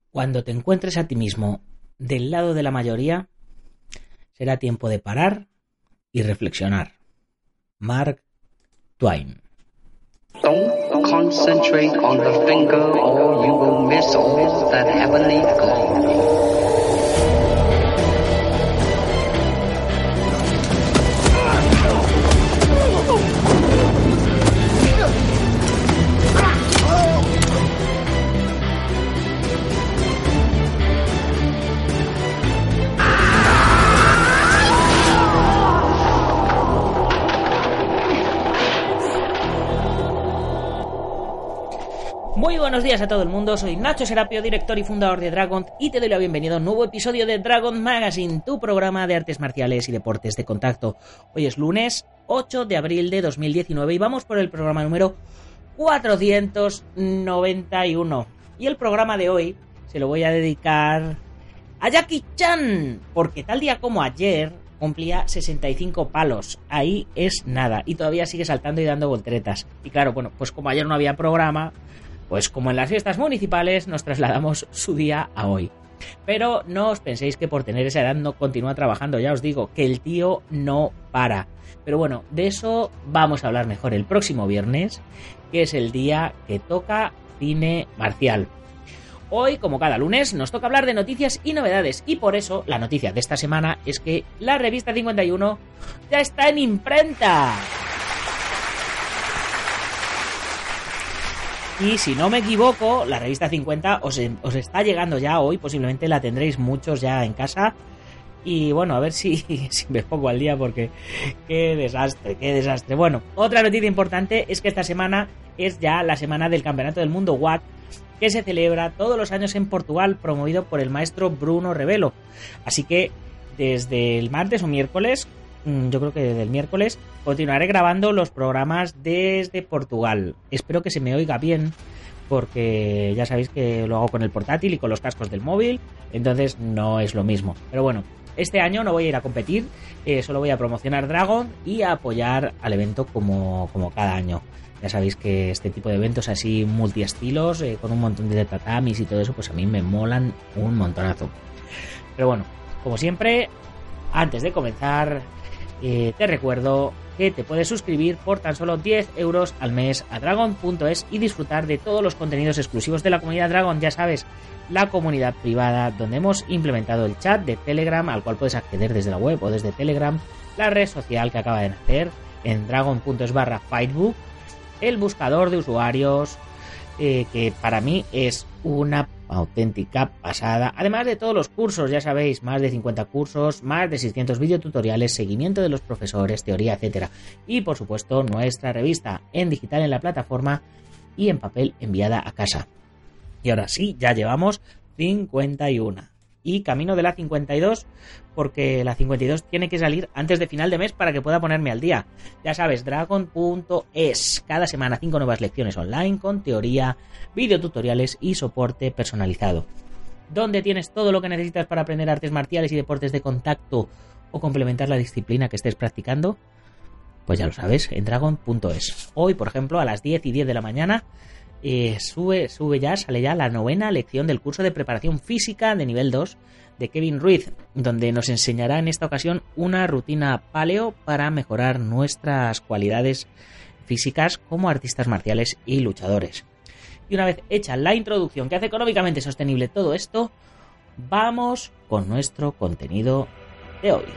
Cuando te encuentres a ti mismo del lado de la mayoría, será tiempo de parar y reflexionar. Mark Twain. Don't concentrate on the finger or you will miss all that heavenly glow. Muy buenos días a todo el mundo, soy Nacho Serapio, director y fundador de Dragon, y te doy la bienvenida a un nuevo episodio de Dragon Magazine, tu programa de artes marciales y deportes de contacto. Hoy es lunes 8 de abril de 2019 y vamos por el programa número 491. Y el programa de hoy se lo voy a dedicar a Jackie Chan, porque tal día como ayer cumplía 65 palos. Ahí es nada, y todavía sigue saltando y dando volteretas. Y claro, bueno, pues como ayer no había programa, pues como en las fiestas municipales, nos trasladamos su día a hoy. Pero no os penséis que por tener esa edad no continúa trabajando, ya os digo, que el tío no para. Pero bueno, de eso vamos a hablar mejor el próximo viernes, que es el día que toca cine marcial. Hoy, como cada lunes, nos toca hablar de noticias y novedades, y por eso la noticia de esta semana es que la revista 51 ya está en imprenta. Y si no me equivoco, la revista 50 os está llegando ya hoy, posiblemente la tendréis muchos ya en casa. Y bueno, a ver si me pongo al día, porque qué desastre. Bueno, otra noticia importante es que esta semana es ya la semana del Campeonato del Mundo WAC, que se celebra todos los años en Portugal, promovido por el maestro Bruno Rebelo. Así que desde el martes o miércoles, yo creo que desde el miércoles, continuaré grabando los programas desde Portugal. Espero que se me oiga bien, porque ya sabéis que lo hago con el portátil y con los cascos del móvil, entonces no es lo mismo. Pero bueno, este año no voy a ir a competir, solo voy a promocionar Dragon y a apoyar al evento como cada año. Ya sabéis que este tipo de eventos así multiestilos, con un montón de tatamis y todo eso, pues a mí me molan un montonazo. Pero bueno, como siempre, antes de comenzar, te recuerdo que te puedes suscribir por tan solo 10 euros al mes a Dragon.es y disfrutar de todos los contenidos exclusivos de la comunidad Dragon. Ya sabes, la comunidad privada donde hemos implementado el chat de Telegram, al cual puedes acceder desde la web o desde Telegram, la red social que acaba de nacer en Dragon.es/Facebook, el buscador de usuarios, que para mí es una auténtica pasada, además de todos los cursos, ya sabéis, más de 50 cursos, más de 600 videotutoriales, seguimiento de los profesores, teoría, etcétera, y por supuesto nuestra revista en digital en la plataforma y en papel enviada a casa. Y ahora sí, ya llevamos 51 y camino de la 52, porque la 52 tiene que salir antes de final de mes para que pueda ponerme al día. Ya sabes, Dragon.es, cada semana 5 nuevas lecciones online con teoría, videotutoriales y soporte personalizado, donde tienes todo lo que necesitas para aprender artes marciales y deportes de contacto o complementar la disciplina que estés practicando. Pues ya lo sabes, en Dragon.es. Hoy, por ejemplo, a las 10:10 de la mañana sale ya la 9ª lección del curso de preparación física de nivel 2 de Kevin Ruiz, donde nos enseñará en esta ocasión una rutina paleo para mejorar nuestras cualidades físicas como artistas marciales y luchadores. Y una vez hecha la introducción que hace económicamente sostenible todo esto, vamos con nuestro contenido de hoy.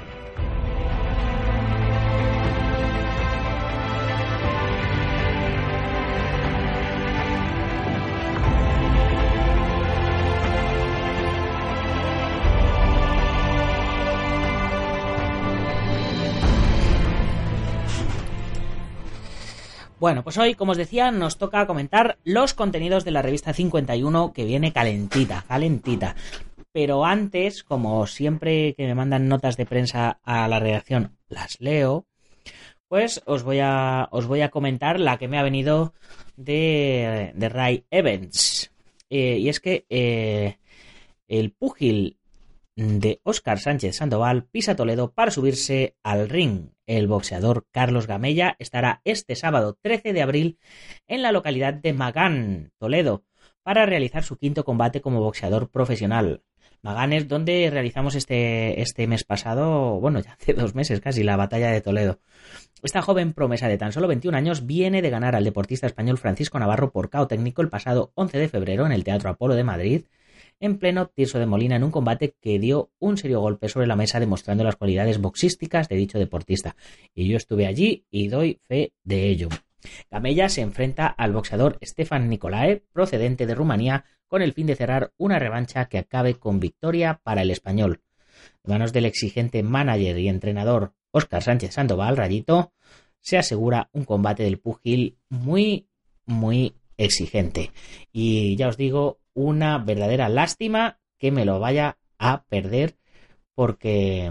Bueno, pues hoy, como os decía, nos toca comentar los contenidos de la revista 51, que viene calentita. Pero antes, como siempre que me mandan notas de prensa a la redacción, las leo, pues os voy a comentar la que me ha venido de Ray Evans. Y es que el púgil de Óscar Sánchez Sandoval pisa Toledo para subirse al ring. El boxeador Carlos Gamella estará este sábado 13 de abril en la localidad de Magán, Toledo, para realizar su quinto combate como boxeador profesional. Maganes, donde realizamos este mes pasado, bueno, ya hace 2 meses casi, la batalla de Toledo. Esta joven promesa de tan solo 21 años viene de ganar al deportista español Francisco Navarro por KO técnico el pasado 11 de febrero en el Teatro Apolo de Madrid, en pleno Tirso de Molina, en un combate que dio un serio golpe sobre la mesa demostrando las cualidades boxísticas de dicho deportista. Y yo estuve allí y doy fe de ello. Gamella se enfrenta al boxeador Stefan Nicolae, procedente de Rumanía, con el fin de cerrar una revancha que acabe con victoria para el español. En manos del exigente manager y entrenador Óscar Sánchez Sandoval, Rayito, se asegura un combate del púgil muy, muy exigente. Y ya os digo, una verdadera lástima que me lo vaya a perder porque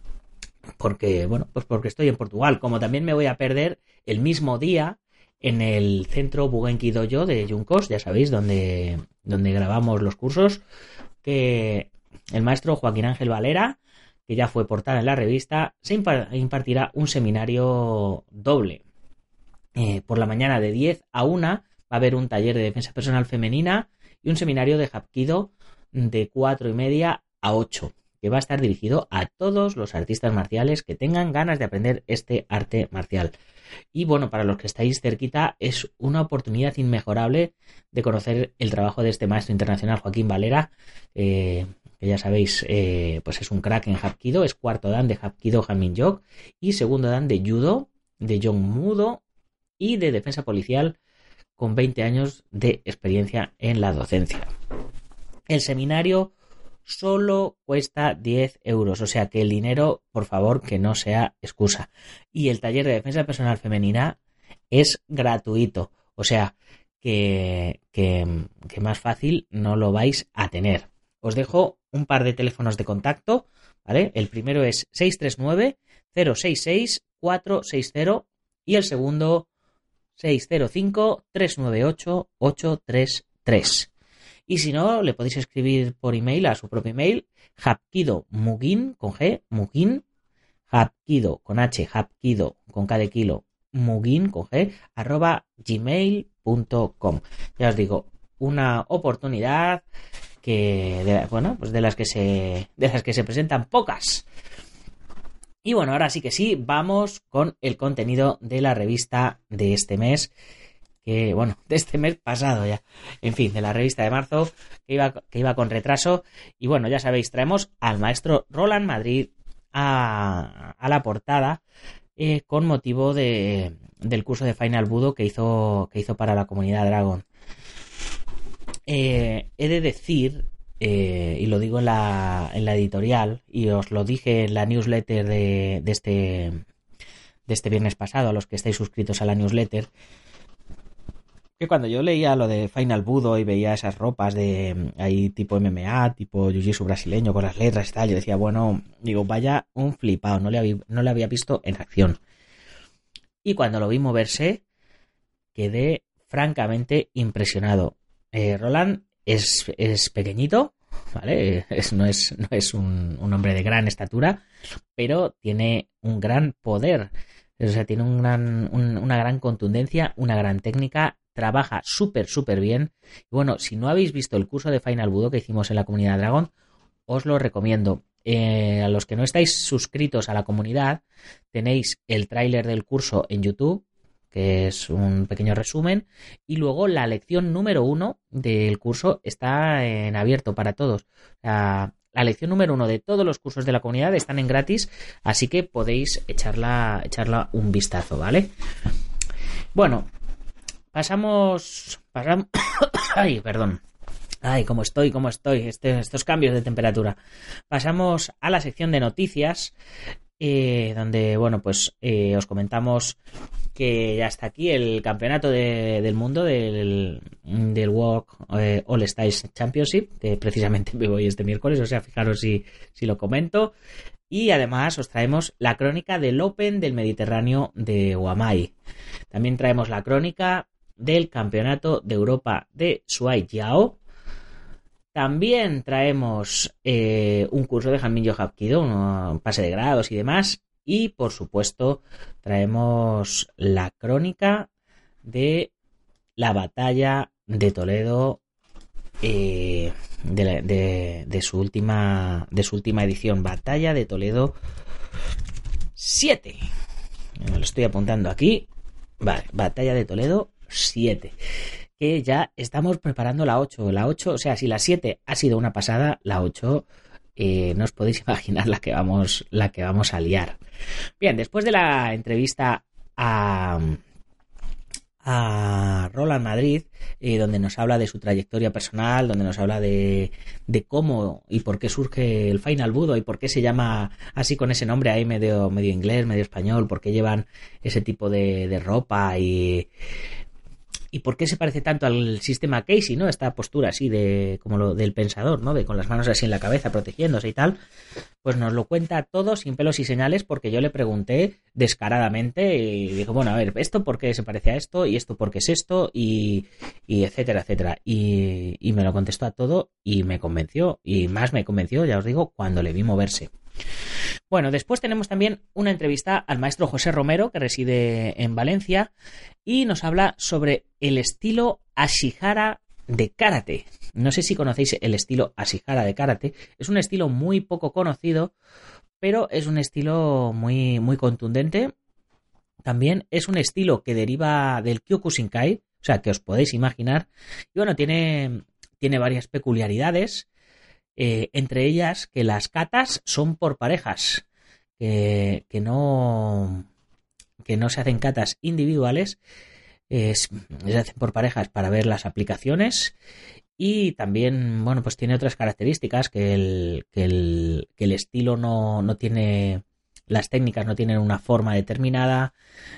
bueno, pues porque estoy en Portugal, como también me voy a perder el mismo día en el centro Bugenki Dojo de Juncos, ya sabéis, donde grabamos los cursos, que el maestro Joaquín Ángel Valera, que ya fue portada en la revista, se impartirá un seminario doble. Por la mañana de 10 a 1 va a haber un taller de defensa personal femenina y un seminario de Hapkido de 4:30 a 8, que va a estar dirigido a todos los artistas marciales que tengan ganas de aprender este arte marcial. Y bueno, para los que estáis cerquita, es una oportunidad inmejorable de conocer el trabajo de este maestro internacional Joaquín Valera, que ya sabéis, pues es un crack en Hapkido, es cuarto dan de Hapkido Hanmin-Yok y segundo dan de Judo, de Jong Mudo y de defensa policial, con 20 años de experiencia en la docencia. El seminario solo cuesta 10 euros, o sea que el dinero, por favor, que no sea excusa. Y el taller de defensa personal femenina es gratuito, o sea que más fácil no lo vais a tener. Os dejo un par de teléfonos de contacto, ¿vale? El primero es 639-066-460 y el segundo 605-398-833. Y si no, le podéis escribir por email a su propio email, hapkidomugin, con G, mugin, hapkido, con H, hapkido, con K de kilo, mugin, con G, @gmail.com. Ya os digo, una oportunidad que, pues de las que se presentan pocas. Y bueno, ahora sí que sí, vamos con el contenido de la revista de este mes, de este mes pasado ya, en fin, de la revista de marzo, que iba con retraso. Y bueno, ya sabéis, traemos al maestro Roland Madrid a la portada, con motivo del curso de Final Budo que hizo para la comunidad Dragon. He de decir, y lo digo en la editorial, y os lo dije en la newsletter de este viernes pasado, a los que estáis suscritos a la newsletter, que cuando yo leía lo de Final Budo y veía esas ropas de ahí tipo MMA, tipo jiu-jitsu brasileño con las letras y tal, yo decía, bueno, digo, vaya un flipado, no le había visto en acción. Y cuando lo vi moverse, quedé francamente impresionado. Roland es pequeñito, ¿vale? No es un hombre de gran estatura, pero tiene un gran poder. O sea, tiene una gran contundencia, una gran técnica, trabaja súper bien. Y bueno, si no habéis visto el curso de Final Budo que hicimos en la comunidad Dragon, os lo recomiendo. A los que no estáis suscritos a la comunidad, tenéis el tráiler del curso en YouTube, que es un pequeño resumen, y luego la lección número 1 del curso está en abierto para todos. La lección número 1 de todos los cursos de la comunidad están en gratis, así que podéis echarla un vistazo, ¿vale? Bueno, pasamos... Ay, perdón. Ay, cómo estoy, estos cambios de temperatura. Pasamos a la sección de noticias, donde, bueno, pues os comentamos que ya está aquí el campeonato del mundo del World All Styles Championship, que precisamente me voy este miércoles, o sea, fijaros si lo comento. Y además os traemos la crónica del Open del Mediterráneo de Huamai. También traemos la crónica del Campeonato de Europa de Suai-Yao. También traemos un curso de Hanmin-Yok Hapkido, un pase de grados y demás. Y, por supuesto, traemos la crónica de la batalla de Toledo de su última edición, Batalla de Toledo 7. Me lo estoy apuntando aquí. Vale, Batalla de Toledo 7. Que ya estamos preparando la 8. La 8, o sea, si la 7 ha sido una pasada, la 8 no os podéis imaginar la que vamos a liar. Bien, después de la entrevista a Roland Madrid, donde nos habla de su trayectoria personal, donde nos habla de cómo y por qué surge el Final Budo y por qué se llama así con ese nombre ahí medio inglés, medio español, por qué llevan ese tipo de ropa y por qué se parece tanto al sistema Casey, ¿no? Esta postura así como lo del pensador, ¿no? De con las manos así en la cabeza protegiéndose y tal. Pues nos lo cuenta todo sin pelos y señales, porque yo le pregunté descaradamente y dijo, bueno, a ver, ¿esto por qué se parece a esto? ¿Y esto por qué es esto? Y etcétera, etcétera. Y me lo contestó a todo y me convenció. Y más me convenció, ya os digo, cuando le vi moverse. Bueno, después tenemos también una entrevista al maestro José Romero, que reside en Valencia, y nos habla sobre el estilo Ashihara de karate. No sé si conocéis el estilo Ashihara de karate. Es un estilo muy poco conocido, pero es un estilo muy, muy contundente. También es un estilo que deriva del Kyokushinkai, o sea, que os podéis imaginar. Y bueno, tiene varias peculiaridades. Entre ellas que las katas son por parejas, que no se hacen katas individuales, se hacen por parejas para ver las aplicaciones. Y también, bueno, pues tiene otras características, que el estilo no tiene, las técnicas no tienen una forma determinada,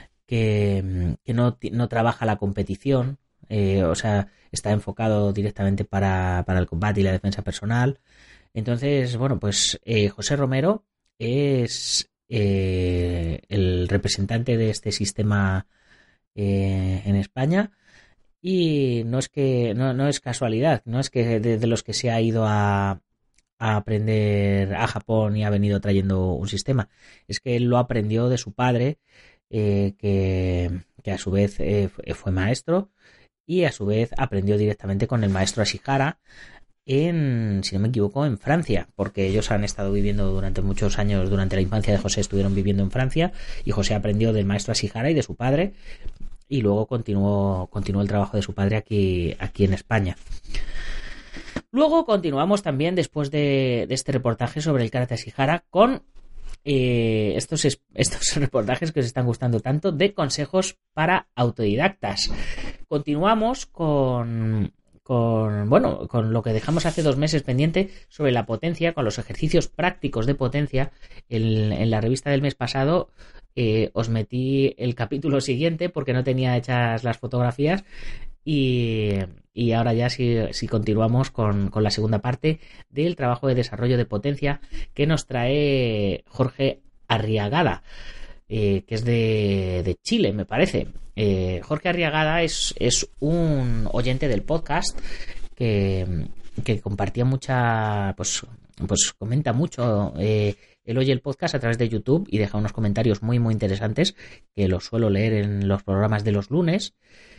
que no trabaja la competición. O sea, está enfocado directamente para el combate y la defensa personal. Entonces, bueno, pues José Romero es el representante de este sistema en España, y no es casualidad, no es que de los que se ha ido a aprender a Japón y ha venido trayendo un sistema, es que él lo aprendió de su padre, que a su vez fue maestro, y a su vez aprendió directamente con el maestro Ashihara si no me equivoco, en Francia, porque ellos han estado viviendo durante muchos años, durante la infancia de José estuvieron viviendo en Francia, y José aprendió del maestro Ashihara y de su padre, y luego continuó el trabajo de su padre aquí en España. Luego continuamos también, después de este reportaje sobre el karate Ashihara, con estos reportajes que os están gustando tanto, de consejos para autodidactas. Continuamos con lo que dejamos hace 2 meses pendiente sobre la potencia, con los ejercicios prácticos de potencia. En la revista del mes pasado os metí el capítulo siguiente porque no tenía hechas las fotografías, y ahora ya sí continuamos con la segunda parte del trabajo de desarrollo de potencia que nos trae Jorge Arriagada, que es de Chile, me parece. Jorge Arriagada es un oyente del podcast que compartía mucha, pues comenta mucho. Él oye el podcast a través de YouTube y deja unos comentarios muy muy interesantes, que los suelo leer en los programas de los lunes.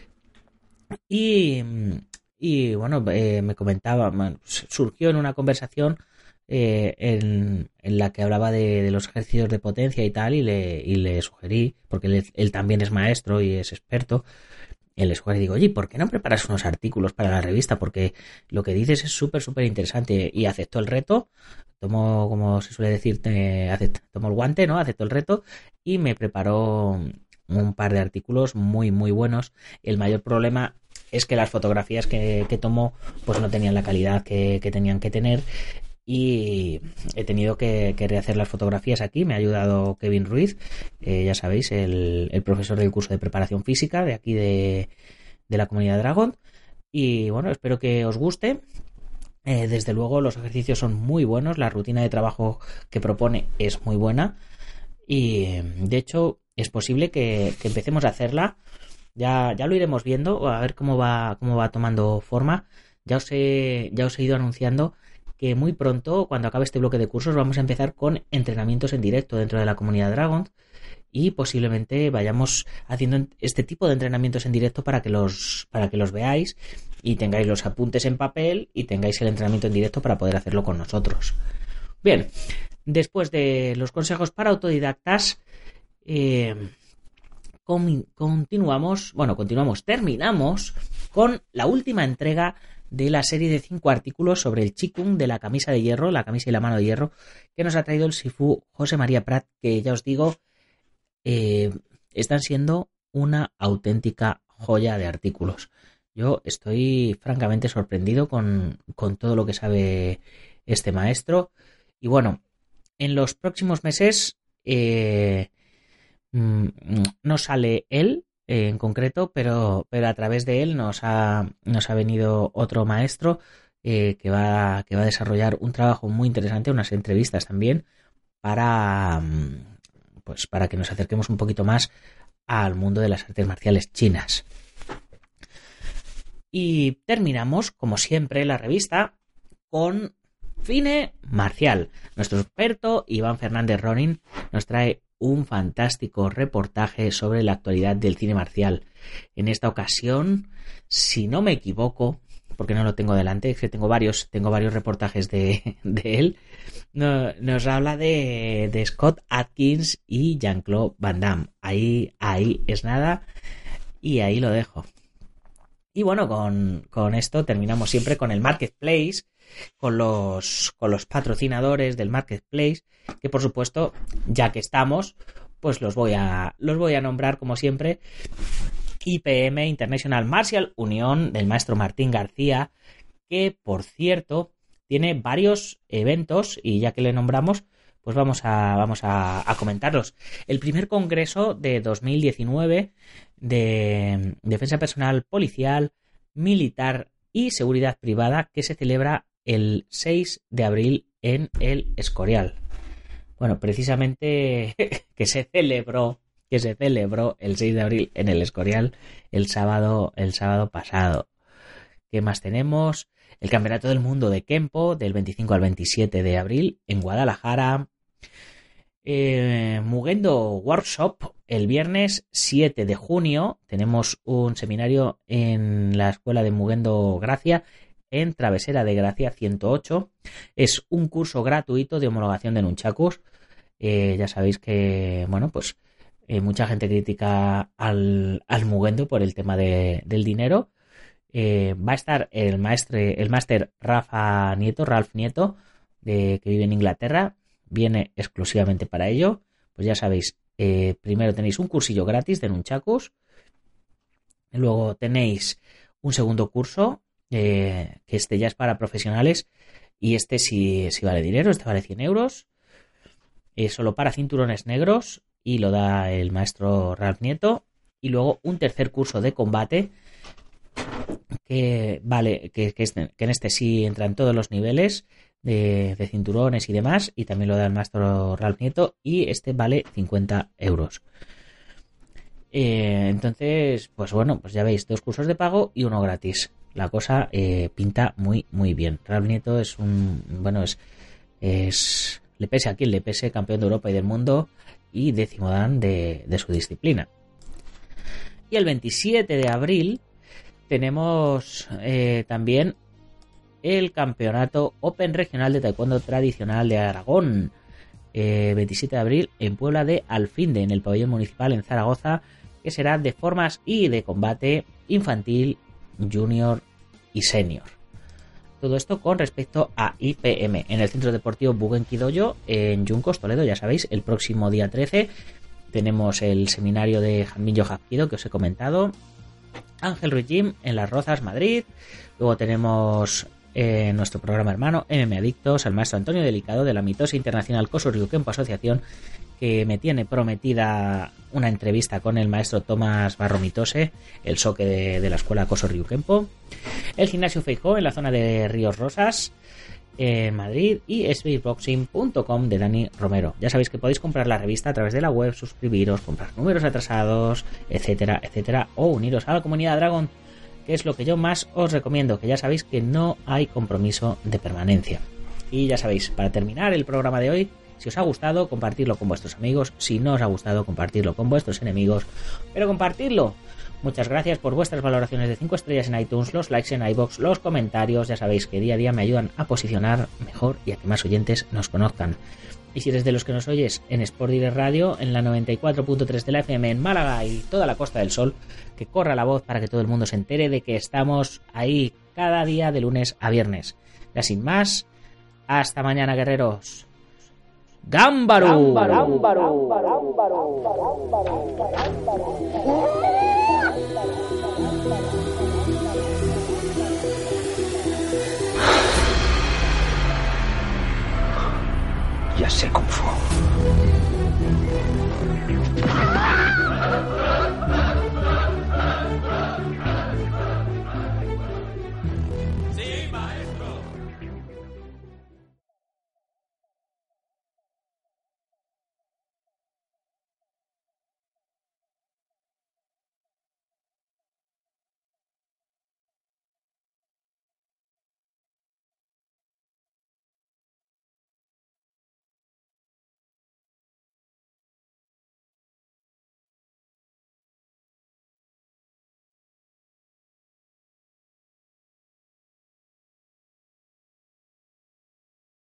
Y bueno, me comentaba, surgió en una conversación en la que hablaba de los ejercicios de potencia y tal, y le sugerí, porque él también es maestro y es experto, y le sugerí, digo, oye, ¿por qué no preparas unos artículos para la revista? Porque lo que dices es súper súper interesante. Y aceptó el reto, tomó, como se suele decir, tomó el guante, ¿no? Aceptó el reto y me preparó un par de artículos muy muy buenos. El mayor problema es que las fotografías que tomó pues no tenían la calidad que tenían que tener, y he tenido que rehacer las fotografías aquí. Me ha ayudado Kevin Ruiz, ya sabéis, el profesor del curso de preparación física de aquí de la comunidad Dragon. Y bueno, espero que os guste. Desde luego los ejercicios son muy buenos, la rutina de trabajo que propone es muy buena, y de hecho es posible que empecemos a hacerla. Ya lo iremos viendo, a ver cómo va tomando forma. Ya os he ido anunciando que muy pronto, cuando acabe este bloque de cursos, vamos a empezar con entrenamientos en directo dentro de la comunidad Dragon, y posiblemente vayamos haciendo este tipo de entrenamientos en directo para que los veáis y tengáis los apuntes en papel y tengáis el entrenamiento en directo para poder hacerlo con nosotros. Bien, después de los consejos para autodidactas, terminamos con la última entrega de la serie de 5 artículos sobre el Qigong de la camisa de hierro, la camisa y la mano de hierro, que nos ha traído el Sifu José María Prat, que ya os digo, están siendo una auténtica joya de artículos. Yo estoy francamente sorprendido con todo lo que sabe este maestro. Y bueno, en los próximos meses no sale él en concreto, pero a través de él nos ha venido otro maestro que va a desarrollar un trabajo muy interesante, unas entrevistas también para que nos acerquemos un poquito más al mundo de las artes marciales chinas. Y terminamos, como siempre, la revista con Cine Marcial. Nuestro experto Iván Fernández Ronin nos trae un fantástico reportaje sobre la actualidad del cine marcial. En esta ocasión, si no me equivoco, porque no lo tengo delante, es que tengo varios reportajes de él, nos habla de Scott Adkins y Jean-Claude Van Damme. Ahí es nada y ahí lo dejo. Y bueno, con esto terminamos siempre con el Marketplace, con los patrocinadores del Marketplace, que por supuesto, ya que estamos, pues los voy a nombrar como siempre. IPM, International Martial Union, del maestro Martín García, que por cierto tiene varios eventos y ya que le nombramos, pues vamos a comentarlos. El primer congreso de 2019 de defensa personal policial, militar y seguridad privada, que se celebra el 6 de abril en el Escorial. Bueno, precisamente que se celebró el 6 de abril en el Escorial el sábado pasado. ¿Qué más tenemos? El Campeonato del Mundo de Kenpo del 25 al 27 de abril en Guadalajara. Mugendo Workshop el viernes 7 de junio. Tenemos un seminario en la Escuela de Mugendo Gracia en Travesera de Gracia 108. Es un curso gratuito de homologación de nunchakus. Ya sabéis que, bueno, pues mucha gente critica al Mugendo por el tema del dinero. Va a estar el máster Ralph Nieto, que vive en Inglaterra. Viene exclusivamente para ello. Pues ya sabéis, primero tenéis un cursillo gratis de nunchakus. Luego tenéis un segundo curso, que este ya es para profesionales. Y este sí vale dinero, este vale 100 euros. Solo para cinturones negros. Y lo da el maestro Ralph Nieto. Y luego un tercer curso de combate, que en este sí entran todos los niveles de cinturones y demás, y también lo da el maestro Ralph Nieto, y este vale 50 euros. Entonces, pues bueno, pues ya veis, 2 cursos de pago y uno gratis. La cosa pinta muy muy bien. Ralph Nieto es le pese a quien le pese, campeón de Europa y del mundo y 10º dan de su disciplina. Y el 27 de abril tenemos también el Campeonato Open Regional de Taekwondo Tradicional de Aragón. 27 de abril en Puebla de Alfinde, en el pabellón municipal en Zaragoza, que será de formas y de combate infantil, junior y senior. Todo esto con respecto a IPM, en el Centro Deportivo Buguen-Quidoyo, en Yuncos, Toledo. Ya sabéis, el próximo día 13 tenemos el seminario de Jamillo Hapkido que os he comentado. Ángel Ruiz Gym en Las Rozas, Madrid. Luego tenemos nuestro programa hermano MM Adictos, al maestro Antonio Delicado de la mitosa internacional Koso-Ryu Kenpo Asociación, que me tiene prometida una entrevista con el maestro Tomás Barro Mitose, el soque de la escuela Koso-Ryu Kenpo. El gimnasio Feijó en la zona de Ríos Rosas, en Madrid, y spaceboxing.com de Dani Romero. Ya sabéis que podéis comprar la revista a través de la web, suscribiros, comprar números atrasados, etcétera, etcétera, o uniros a la comunidad Dragon, que es lo que yo más os recomiendo, que ya sabéis que no hay compromiso de permanencia. Y ya sabéis, para terminar el programa de hoy, Si os ha gustado, compartirlo con vuestros amigos. Si no os ha gustado, compartirlo con vuestros enemigos. Pero compartirlo. Muchas gracias por vuestras valoraciones de 5 estrellas en iTunes, los likes en iVoox, los comentarios. Ya sabéis que día a día me ayudan a posicionar mejor y a que más oyentes nos conozcan. Y si eres de los que nos oyes en Sport Direct Radio, en la 94.3 de la FM en Málaga y toda la Costa del Sol, que corra la voz para que todo el mundo se entere de que estamos ahí cada día de lunes a viernes. Ya sin más, hasta mañana, guerreros. ¡Gámbaro! Ya sé Kung Fu.